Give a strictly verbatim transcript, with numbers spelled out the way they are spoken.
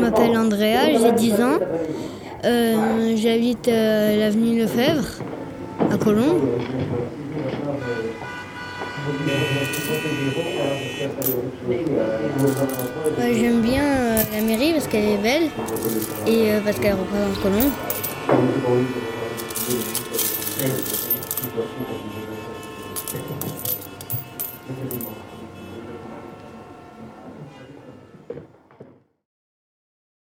m'appelle Andrea, j'ai dix ans. Euh, j'habite euh, l'avenue Lefebvre, à Colombes. Euh, j'aime bien euh, la mairie parce qu'elle est belle et euh, parce qu'elle représente Colombes.